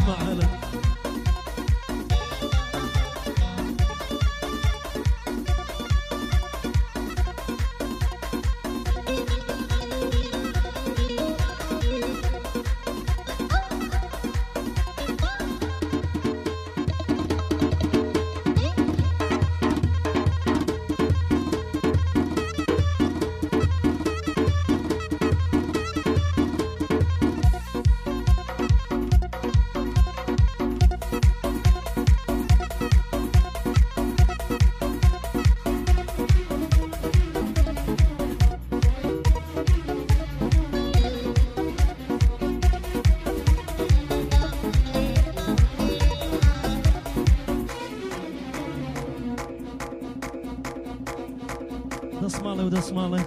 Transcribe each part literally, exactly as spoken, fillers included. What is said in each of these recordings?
اسماعيل دسمالي ودسمالي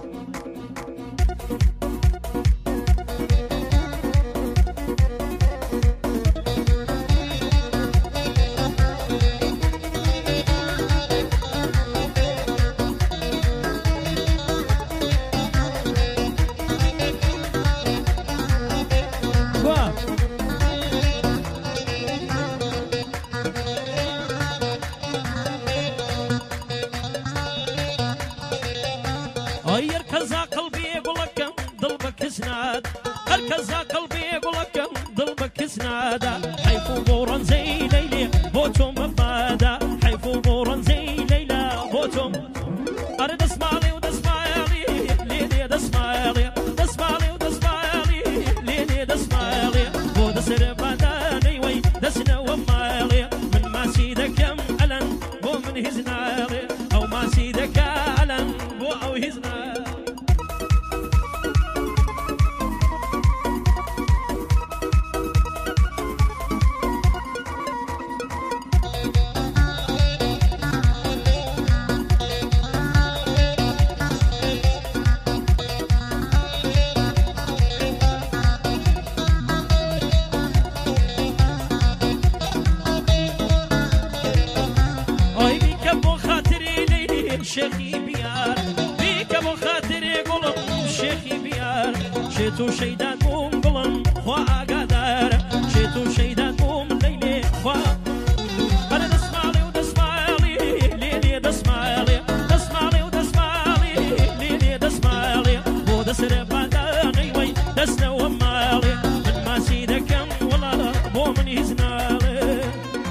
هركز قلبي يقول لك ضلبك سناد هركز قلبي يقول لك ضلبك سناد حيفو بورا زي ليلي بوتهم مفادا حيفو بورا زي ليلى بوتهم أرد اسمعلي ودسمعلي ليلي دسمعلي دسمعلي ودسمعلي ليلي دسمعلي بو دسر بداني وي دسنا ومالي من ما سيدك يم ألن بو من هزنالي أو ما سيدك ألن بو أو هزنالي شيخي بيار بيك ابو خاطري قلم شيخي بيار شيتو شيدان قوم قلم خوا قدر شيتو شيدان قوم ليلي خوا انا دسمالي ودسمالي ليلي دسمالي دسمالي ودسمالي ليلي دسمالي ودسر بداني وي دسنا ومالي من ما سيدك ولا بو من يزنالي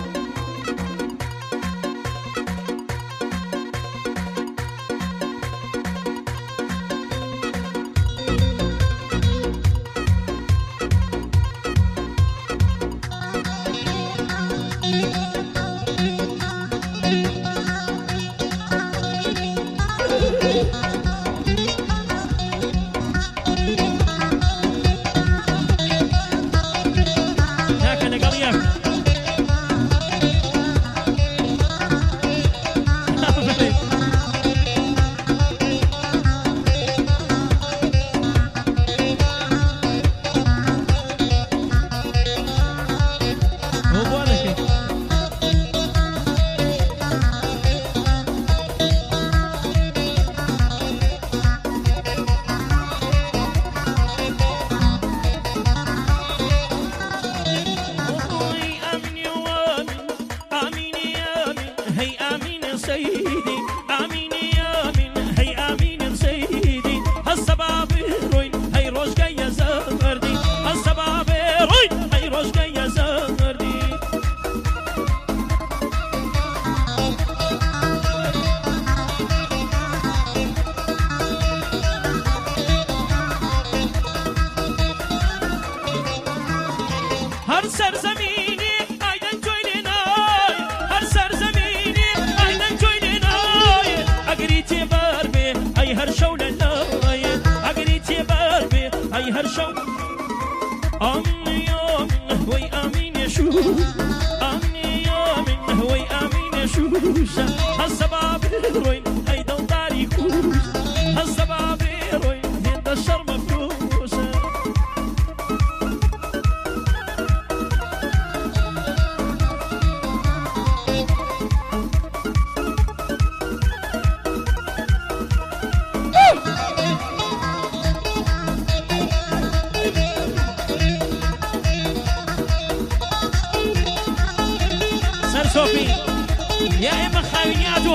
هر سرزمینی aydan joylenay هر سرزمینی aydan joylenay اگریتی بر به ای هر شولنای اگریتی بر به ای هر شول آمین آمین وی آمین شو آمین آمین وی آمین شو هالسباب روین ای دل داری خوش هالسباب روین هند شرم فروش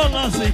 والله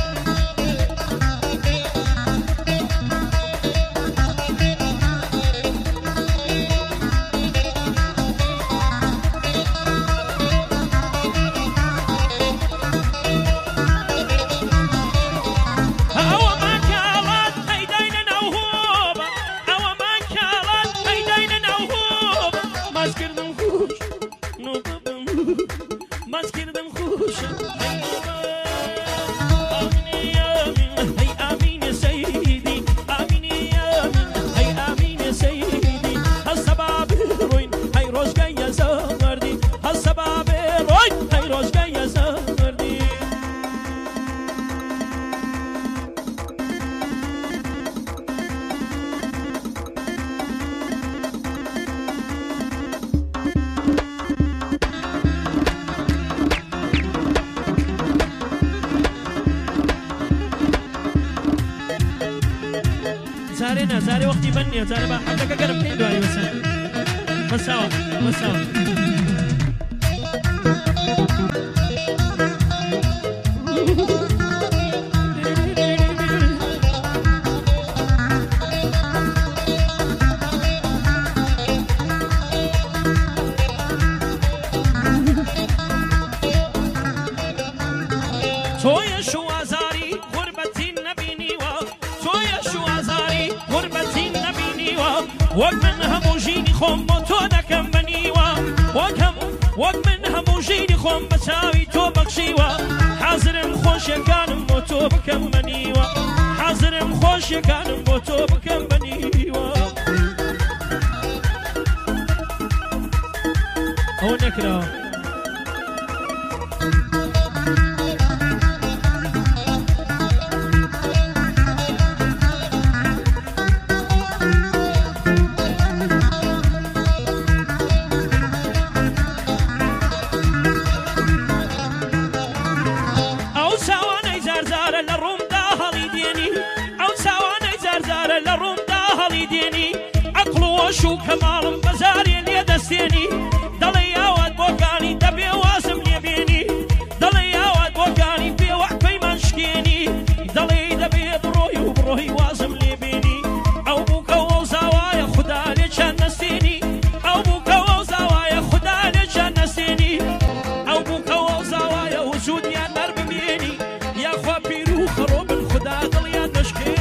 زارينا زاري وقتي بني زاري بقى حقك قرب كين دواي بس مساوى مساوى تويا شو ازاري غربتي نبيني و تويا شو ازاري غربتي نبيني و ومن هموجيني خم تو دكم بني و وكم ومن هموجيني خم بساوي تو بخشي و حاضر خوش كان موتو بكم بني و حاضر خوش كان موتو بكم بني و او نكره شو كمال بزاري اللي دستيني ضلي اواد بوكاني دبي واسم لي بيني ضلي اواد بوكاني في وقت في منشكيني ضلي دبي بروحي وبروحي واسم لي بيني او بوكا وزاوايا خدا ليش نسيني او بوكا وزاوايا خدا ليش نسيني او بوكا وزاوايا وجود يا نرب بيني يا خوا بيرو خروب الخدا ضلي نشكي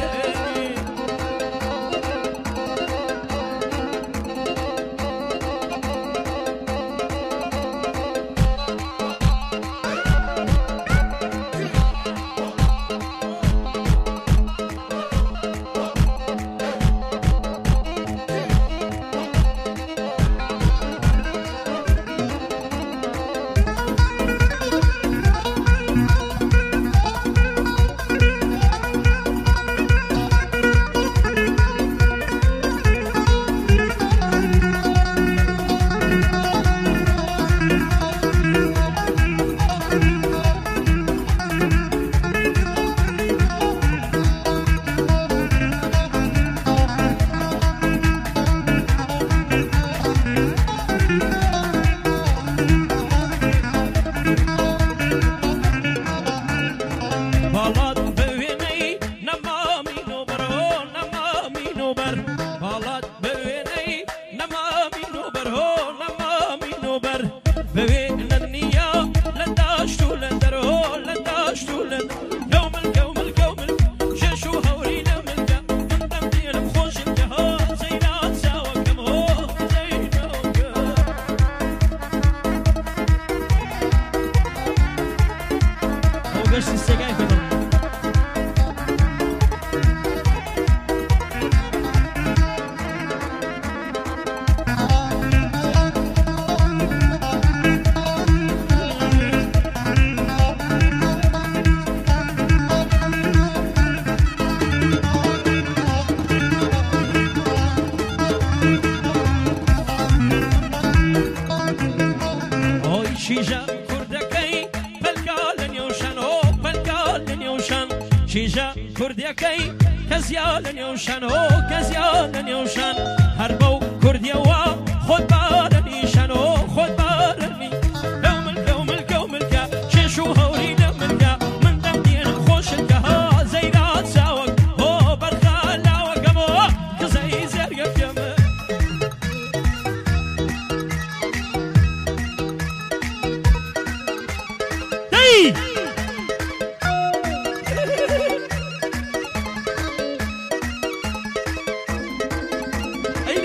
شيجا كرديا كي كزيال يوشان هو كزيال يوشان هربو كرديا وا خد بالني شانو خد بالني لو ملك لو ملك لو ملك شيشو هوري لو ملك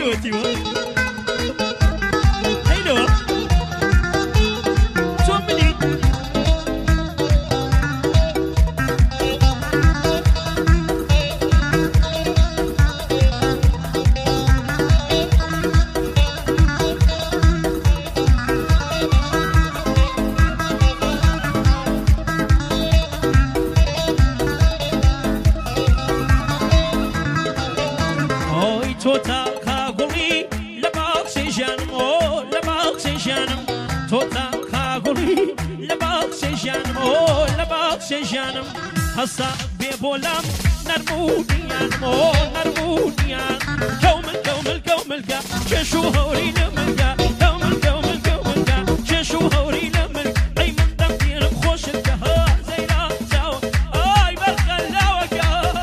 هيلوتيوه هيلو شو مني توتا كاغولي لباقسي جانم او لباقسي جانم توتا كاغولي لباقسي جانم او لباقسي جانم هسا بيبولام نرموديان او نرموديان كومل كومل كومل كا ششو هوري نملكا كومل كومل كومل كا ششو هوري نملك اي من دمتير خوش الكها زي لا تاو اي برخلاوكا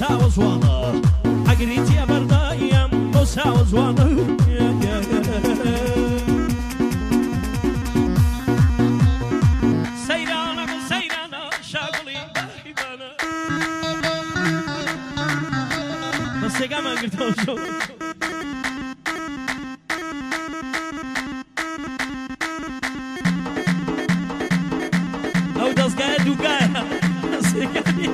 ساوزوانا اگریتی بردایم بو ساوزوانا سیرانا بو سیرانا شاگلی بایبانا بس یکم اگرتو شو او دستگاه دوگاه سیگانی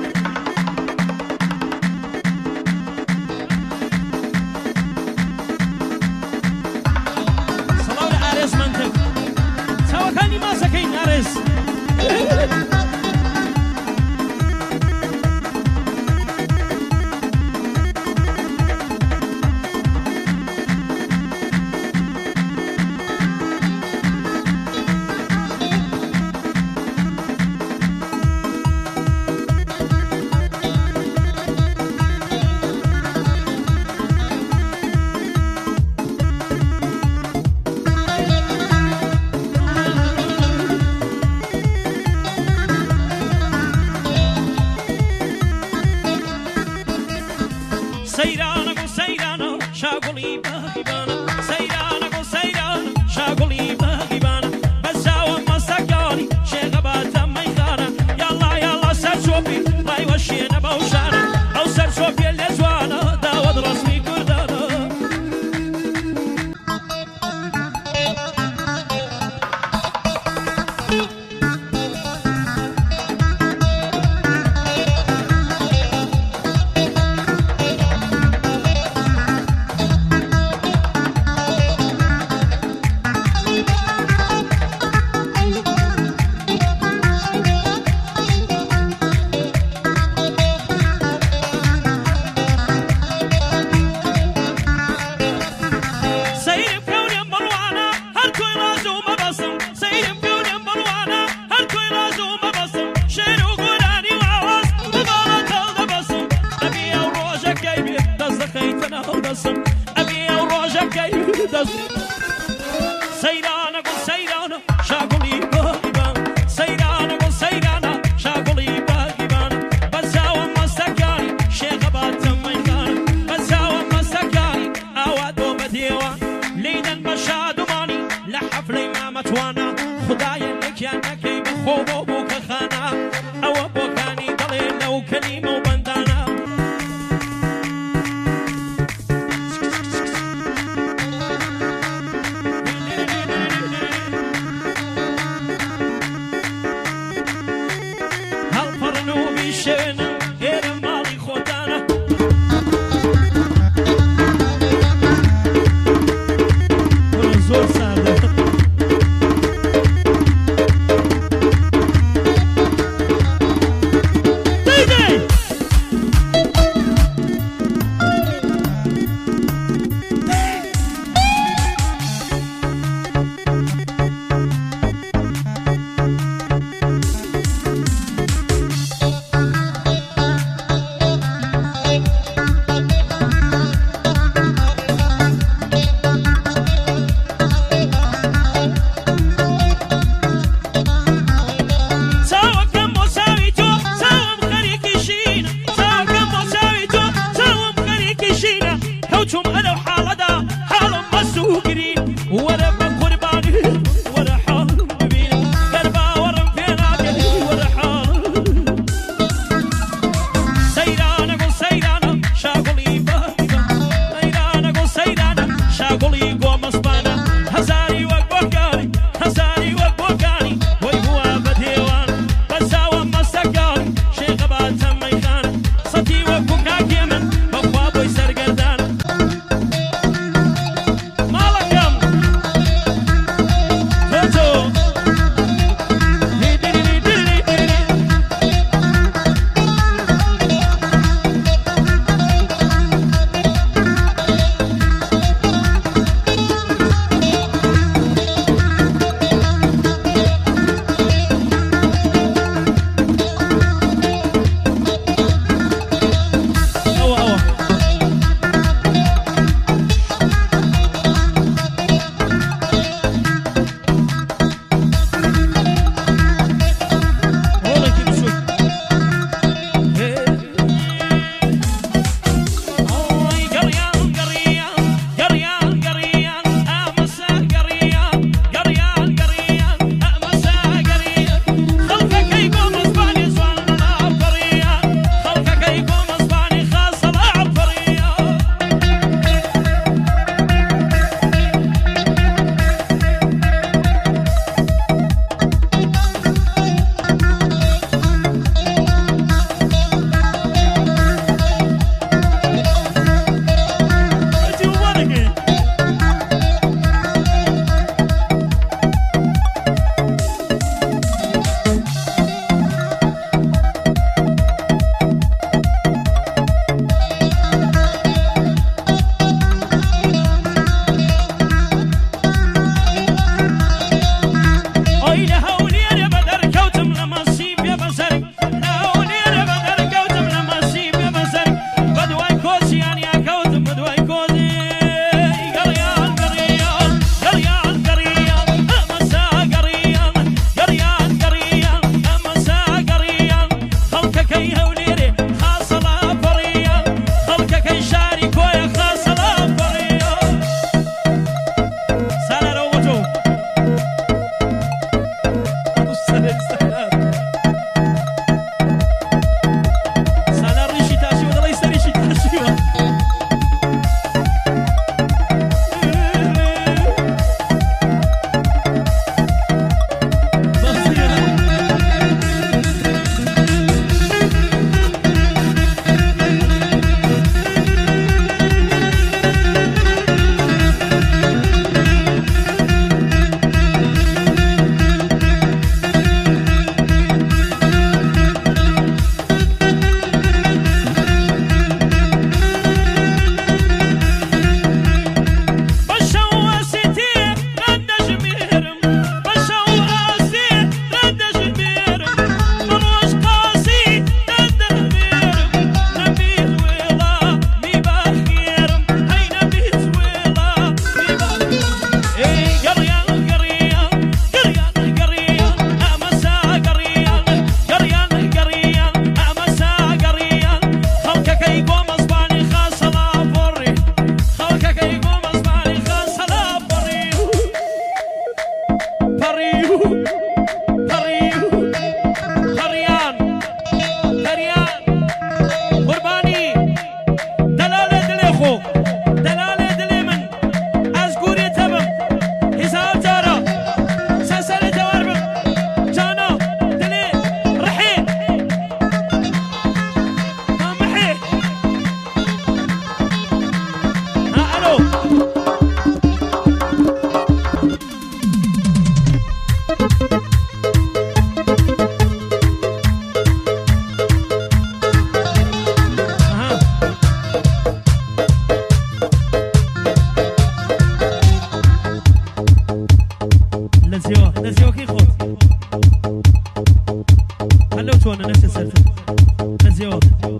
خلوتوا انا نفس السالفه نزيوها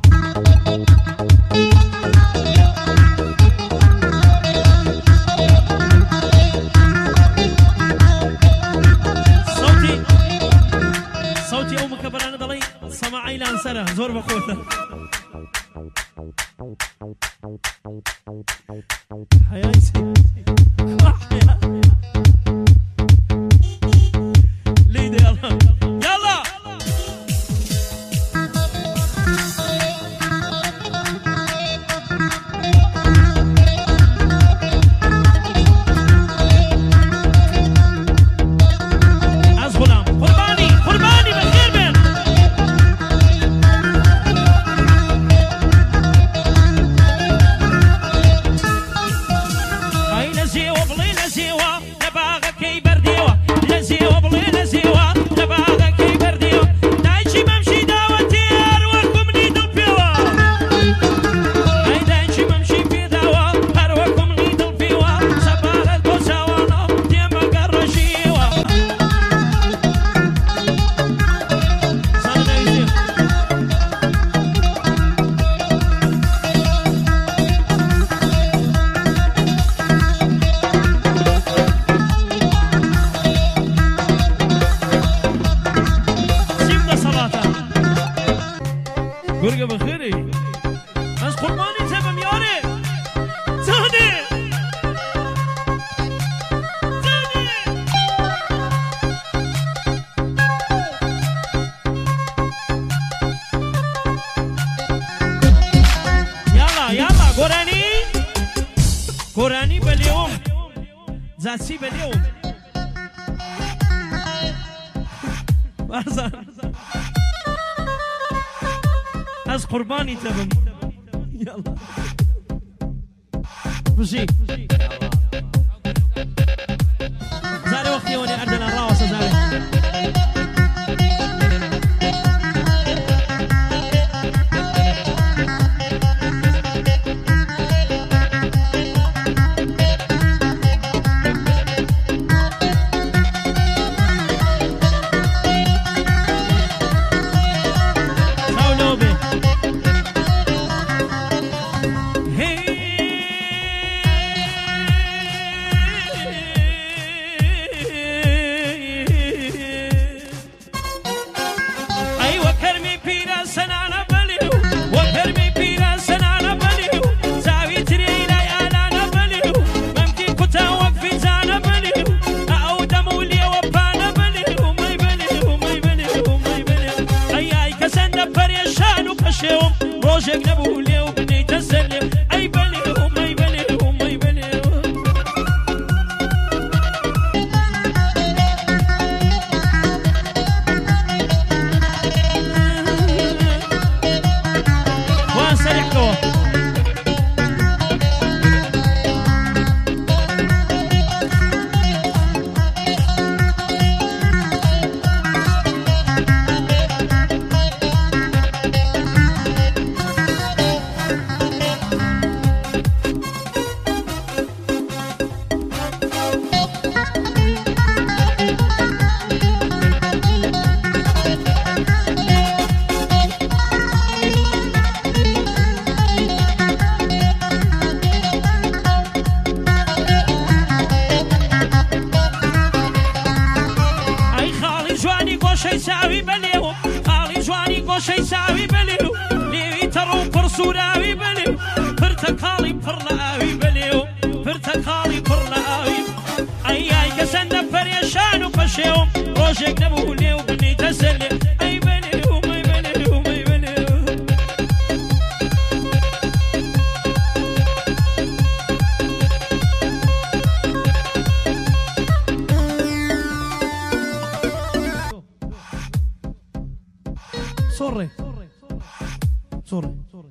صوتي صوتي امك برانا ضلي سماعي لانسره زور بخوته حياتي ليدي يلا يلا عز غلام قرباني قرباني بالخير بين هاي نزيوة بلي نزيوة نباغا كي برديوة نزيوة بلي نزيوة نباغا كي برديوة دايشي ممشي داوتي أروكم نيد البيوة هاي دايشي ممشي في داوة أروكم نيد البيوة سبارة بوساوانا ديما قرشيوة صارنا يزيو سيبنا صلاة قرقة بخيري بس قرباني تبم ياري زهدي زهدي يلا يلا قراني قراني باليوم زاسي باليوم أرزان از قرباني تبم يلا بشي زاري وقتي وني أردنا الراوسة زاري سولوبي أيوة كرمي بينا سنانا بليو وكرمي بينا سنانا بليو زاوي ترينا يانا بليو ممكن كتا وقفي زانا بليو أو دمولي وبانا بليو مي بليو مي بليو مي بليو أي أي كسند بريشان وكشيوم روجك نبولي وبني تسلم أي بليو مي بليو مي بليو واسرحكوا أي خالي جواني قوش يساوي بليو خالي جواني قوش يساوي بليو ليوي ترو برسوراوي بليو برتقالي برلاوي بليو برتقالي برلاوي أي أي كسند بريشان وقشيوم روجك نبولي وبني تسلم أي بليو مي بليو مي بليو سوري سوري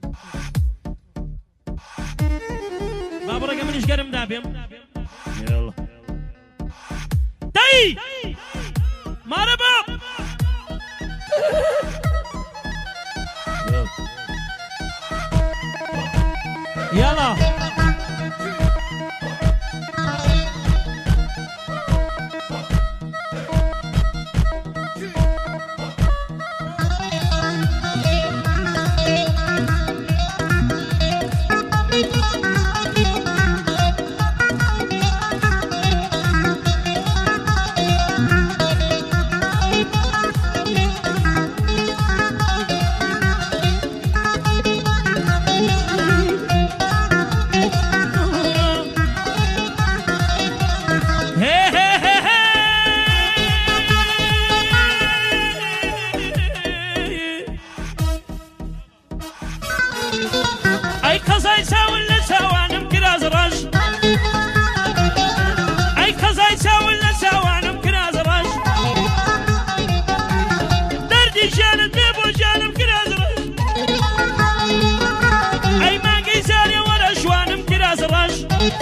بابا رقم ليش قرم دابيم يلا داي مرحبا يلا مانگی جانت بێ بۆ جانم کرازڕەش ئەی مانگی زارێ وەرە شوانم کرازڕەش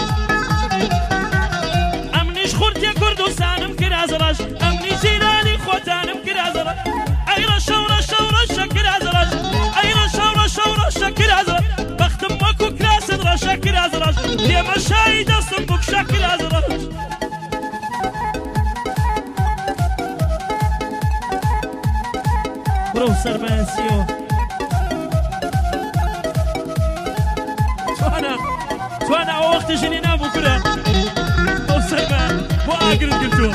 ئەمنیش خورتێ کوردستانم کرازڕەش ئەمنی جیرانی خۆتانم کرازڕەش ئەی ڕەشە و ڕەشە و ڕەشە کرازڕەش ئەی ڕەشە و ڕەشە و ڕەشە کرازڕەش بەختم وەکو کراست ڕەشە کرازڕەش لێمە شایی دەستم بکشە کرازڕەش برو سەرمایەسیەوە توانە توانە ئەو وەختە ژنێ نابوو کورە بۆ سەرمایە بۆ ئاگرت گرتووە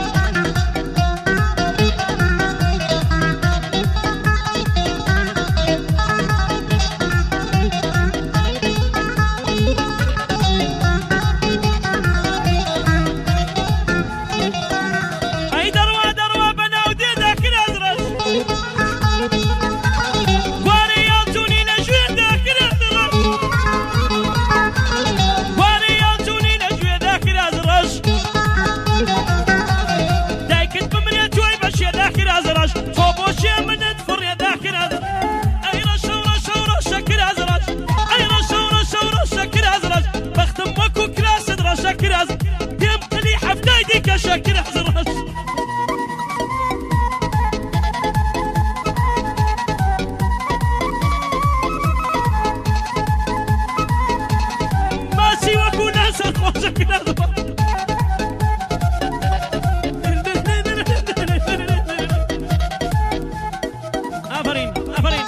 شاكر حزرش ما سواكو ناس الخوزة كده آفرين آفرين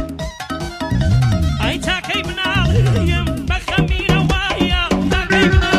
Take